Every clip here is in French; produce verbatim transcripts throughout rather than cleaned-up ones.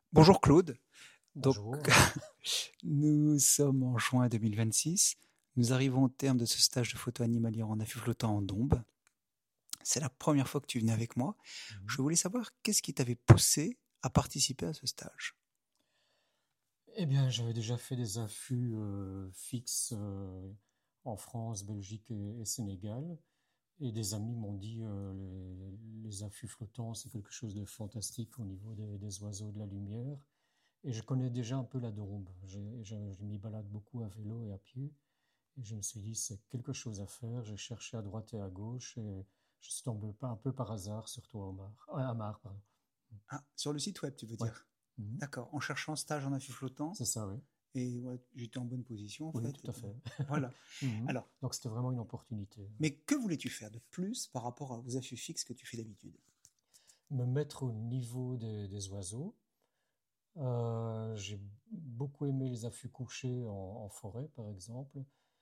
Bonjour Claude. Donc, Bonjour. nous sommes en juin deux mille vingt-six. Nous arrivons au terme de ce stage de photo animalière en affût flottant en Dombes. C'est la première fois que tu venais avec moi. Je Mhm. voulais savoir qu'est-ce qui t'avait poussé à participer à ce stage. Eh bien, j'avais déjà fait des affûts euh, fixes euh, en France, Belgique et, et Sénégal. Et des amis m'ont dit euh, les, les affûts flottants, c'est quelque chose de fantastique au niveau des, des oiseaux de la lumière. Et je connais déjà un peu la Dombe. J'ai- Je, je m'y balade beaucoup à vélo et à pied. Et je me suis dit, c'est quelque chose à faire. J'ai cherché à droite et à gauche et je suis tombé pas un peu par hasard sur toi, Omar. Euh, Amar, pardon. Ah, sur le site web, tu veux Ouais. dire? Mhm. D'accord, en cherchant stage en affût flottant. C'est ça, oui. Et ouais, j'étais en bonne position en Oui, fait. tout à fait. Voilà. Mhm. Alors, Donc c'était vraiment une opportunité. mais que voulais-tu faire de plus par rapport aux affûts fixes que tu fais d'habitude? Me mettre au niveau des, des oiseaux. Euh, j'ai beaucoup aimé les affûts couchés en, en forêt, par exemple.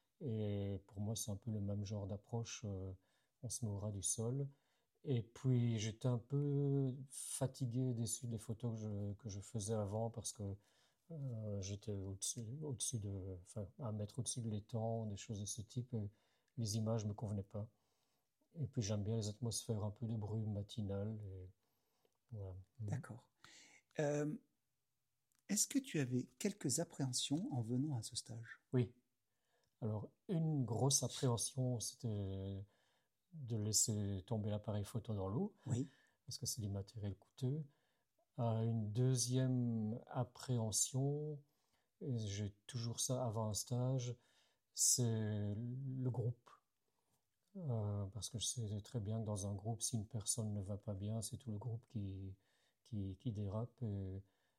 Et pour moi, c'est un peu le même genre d'approche. euh, on se met au ras du sol. Et puis, j'étais un peu fatigué, déçu des photos que je, que je faisais avant parce que euh, j'étais au-dessus, au-dessus de, enfin, un mètre au-dessus de l'étang, des choses de ce type. Et les images me convenaient pas. Et puis j'aime bien les atmosphères un peu de brume matinale. Et voilà. Mhm. D'accord. Euh, Est-ce que tu avais quelques appréhensions en venant à ce stage? Oui. Alors, une grosse appréhension, c'était de laisser tomber l'appareil photo dans l'eau, Oui. parce que c'est du matériel coûteux. Euh, une deuxième appréhension, et j'ai toujours ça avant un stage, c'est le groupe. Euh, parce que je sais très bien que dans un groupe, si une personne ne va pas bien, c'est tout le groupe qui, qui, qui dérape. Et,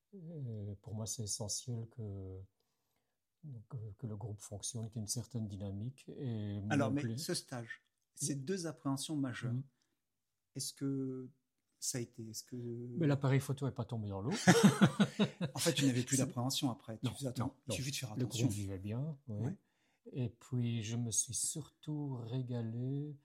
et pour moi, c'est essentiel que, que, que le groupe fonctionne, qu'il y ait une certaine dynamique. Et Alors, mon mais plaisir. ce stage, ces deux appréhensions majeures, est-ce que ça a été, est-ce que, Mais l'appareil photo n'est pas tombé dans l'eau. en fait, tu n'avais plus C'est- d'appréhension après. Tu Non, faisais, non, attends, il non. suffit de faire Le groupe attention. vivait bien, oui. Ouais. Et puis, je me suis surtout régalé.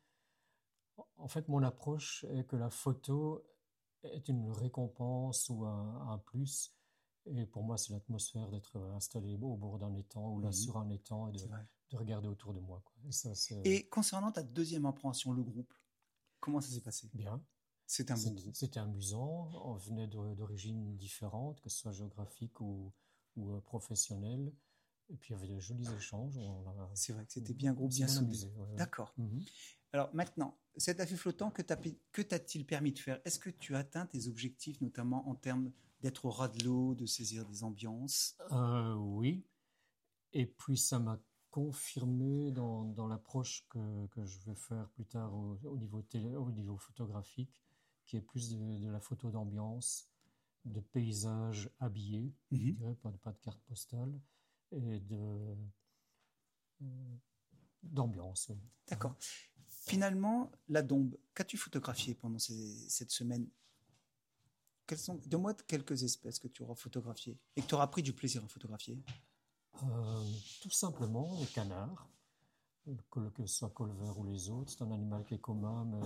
En fait, mon approche est que la photo est une récompense ou un, un plus. Et pour moi, c'est l'atmosphère d'être installé au bord d'un étang ou là Mhm. sur un étang et de, C'est vrai. de regarder autour de moi, quoi. Et ça, c'est Et concernant ta deuxième appréhension, le groupe, comment ça s'est passé? bien. C'est un bon C'était groupe. c'était amusant. On venait de- d'origines différentes, que ce soit géographique ou, ou euh, professionnelle. Et puis, il y avait de jolis échanges. On, a- C'est vrai que c'était bien on groupe, s'est bien bien soudé. amusé. Ouais, ouais. D'accord. Mhm. Alors maintenant, cet affût flottant, que t'a- que t'a-t-il permis de faire? Est-ce que tu as atteint tes objectifs, notamment en termes d'être au ras de l'eau, de saisir des ambiances? Euh, oui. Et puis ça m'a confirmé dans, dans l'approche que, que je vais faire plus tard au, au niveau télé, au niveau photographique, qui est plus de, de la photo d'ambiance, de paysages habillés, je Mhm. dirais, pas, de- pas de carte postale, et de, euh, d'ambiance. Oui. D'accord. Finalement, la Dombe, qu'as-tu photographié pendant ces- cette semaine? Quelles sont, donne-moi quelques espèces que tu auras photographiées et que tu auras pris du plaisir à photographier. Euh, tout simplement, les canards, que, que ce soit colvert ou les autres, c'est un animal qui est commun, mais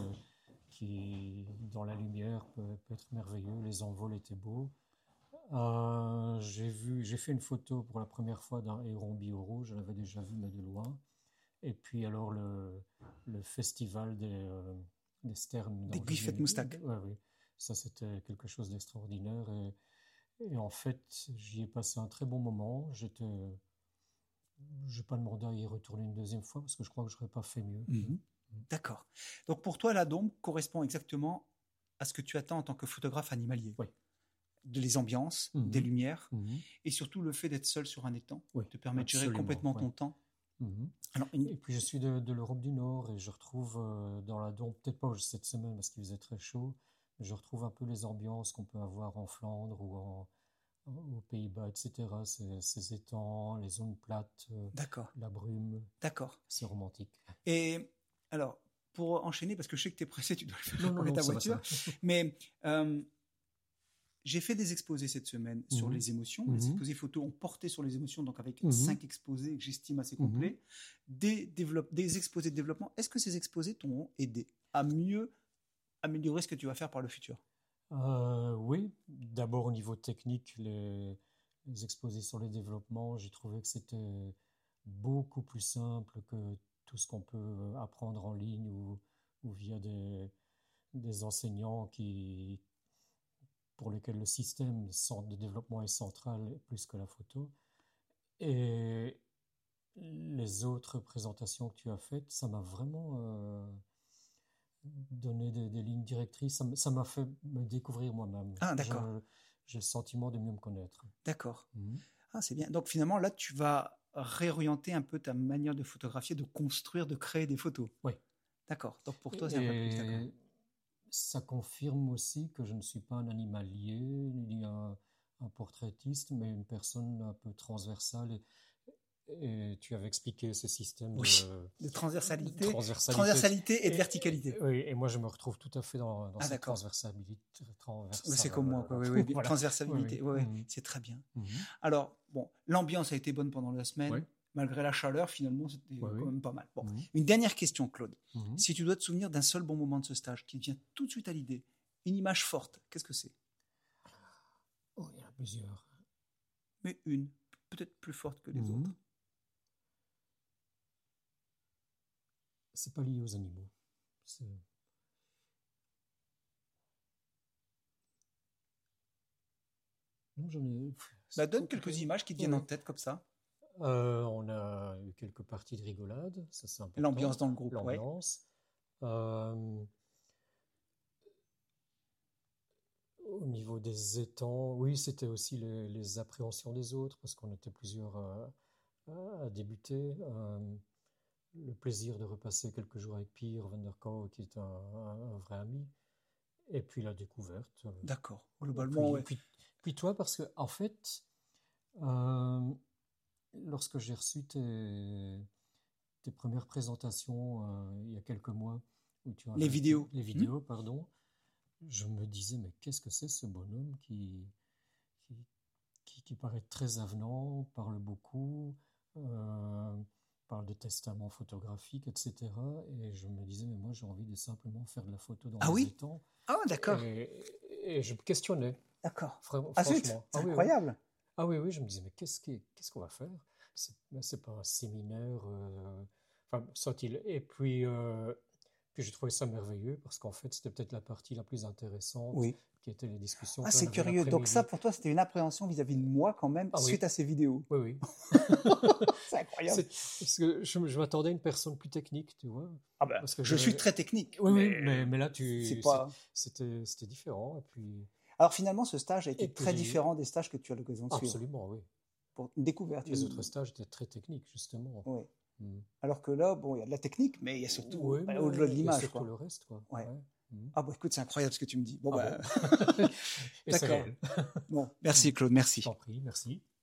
qui, dans la lumière, peut, peut être merveilleux. Les envols étaient beaux. Euh, j'ai vu, j'ai fait une photo pour la première fois d'un héron biorou, je l'avais déjà vu mais de loin. Et puis alors le, le festival des, euh, des sternes Des dont je viens griffettes de... moustaques. Ouais, oui, ça c'était quelque chose d'extraordinaire. Et, et en fait, j'y ai passé un très bon moment. J'étais, j'ai pas demandé à y retourner une deuxième fois parce que je crois que je n'aurais pas fait mieux. Mhm. D'accord. Donc pour toi, la Dombe correspond exactement à ce que tu attends en tant que photographe animalier. Oui. De les ambiances, des Mhm. lumières, Mhm. et surtout le fait d'être seul sur un étang Oui, te permet de gérer absolument. complètement Ouais. ton temps. Mhm. Alors, une... Et puis je suis de, de l'Europe du Nord et je retrouve euh, dans la Dombe, peut-être pas cette semaine parce qu'il faisait très chaud, mais je retrouve un peu les ambiances qu'on peut avoir en Flandre ou en, aux Pays-Bas, et cetera. Ces, ces étangs, les zones plates, euh, D'accord, la brume, d'accord. c'est romantique. Et alors, pour enchaîner, parce que je sais que tu es pressé, tu dois le faire Non, non, préparer non, ta ça va, ça voiture, va. mais euh, j'ai fait des exposés cette semaine sur Mhm. les émotions. Les Mhm. exposés photos ont porté sur les émotions, donc avec Mhm. cinq exposés que j'estime assez Mhm. complets. Des, développe- des exposés de développement. Est-ce que ces exposés t'ont aidé à mieux améliorer ce que tu vas faire par le futur? Euh, oui, d'abord au niveau technique, les, les expositions, les développements, j'ai trouvé que c'était beaucoup plus simple que tout ce qu'on peut apprendre en ligne ou, ou via des, des enseignants qui, pour lesquels le système de développement est central plus que la photo. Et les autres présentations que tu as faites, ça m'a vraiment euh, donné des, des lignes directrices. Ça m- ça m'a fait me découvrir moi-même. Ah, Je- d'accord. J'ai le sentiment de mieux me connaître. D'accord. Mhm. Ah, c'est bien. Donc finalement, là, tu vas réorienter un peu ta manière de photographier, de construire, de créer des photos. Oui. D'accord. Donc pour toi, c'est un peu plus, d'accord. Et ça confirme aussi que je ne suis pas un animalier ni un, un portraitiste, mais une personne un peu transversale. Et, et tu avais expliqué ce système Oui, de, de transversalité, de transversalité. transversalité et de Et- verticalité. Oui, et moi je me retrouve tout à fait dans, dans Ah, cette d'accord. transversabilité. Ouais, c'est comme moi, quoi. Oui, oui, bien. Voilà. Transversabilité, Oui, ouais, oui. ouais, Mhm. c'est très bien. Mhm. Alors, bon, l'ambiance a été bonne pendant la semaine. Oui. Malgré la chaleur, finalement, c'était Oui, quand oui. même pas mal. Bon, Mhm. une dernière question, Claude. Mhm. Si tu dois te souvenir d'un seul bon moment de ce stage qui te vient tout de suite à l'idée, une image forte, qu'est-ce que c'est? Oh, il y en a plusieurs. Mais une, peut-être plus forte que les Mhm. autres. C'est pas lié aux animaux. C'est... Non, j'en ai. Bah, donne quelques images qui te viennent Ouais. en tête comme ça. Euh, on a eu quelques parties de rigolade, ça c'est important. L'ambiance dans le groupe, ouais. L'ambiance. Euh, au niveau des étangs, oui, c'était aussi les, les appréhensions des autres, parce qu'on était plusieurs à, à débuter. Euh, le plaisir de repasser quelques jours avec Pierre van der Kow, qui est un, un- un vrai ami. Et puis la découverte. D'accord, Et globalement, puis, ouais. puis, puis toi, parce que en fait, euh, lorsque j'ai reçu tes, tes premières présentations euh, il y a quelques mois, où tu Les avais vidéos. les vidéos, pardon, je me disais, mais qu'est-ce que c'est ce bonhomme qui, qui, qui, qui paraît très avenant, parle beaucoup, euh, parle de testament photographique, et cetera. Et je me disais, mais moi j'ai envie de simplement faire de la photo dans Ah les oui? étangs. Ah, d'accord. Et, et je me questionnais, D'accord. fra- Ah, zut, franchement. c'est Ah oui, oui. incroyable. Ah oui, oui, je me disais, mais qu'est-ce qui- qu'est-ce qu'on va faire? C'est, mais c'est pas un séminaire. euh, Enfin, soit-il. Et puis, euh, puis j'ai trouvé ça merveilleux parce qu'en fait, c'était peut-être la partie la plus intéressante Oui. qui était les discussions Ah, que l'on c'est avait curieux. Donc ça, l'après-midi. pour toi, c'était une appréhension vis-à-vis de moi quand même, Ah oui. suite à ces vidéos. Oui, oui. C'est incroyable. C'est- parce que je, je m'attendais à une personne plus technique, tu vois. Ah ben, Parce que je j'avais- suis très technique. Oui, oui, mais mais, mais là, tu, c'est pas... c'est- c'était, c'était différent. Et puis, Alors finalement, ce stage a été Et puis très j'ai- différent des stages que tu as l'occasion de suivre. absolument, oui. Pour une découverte. Les une- autres stages étaient très techniques, justement. Oui. Mm. Alors que là, bon, il y a de la technique, mais il y a surtout Oui, bah, mais au-delà de il y a l'image, surtout quoi. le reste, quoi. Ouais. Ouais. Mm. Ah bah écoute, c'est incroyable ce que tu me dis. Bon, Ah bah, bon Et c'est d'accord. réel. Bon, merci Claude, merci. Je t'en prie, merci.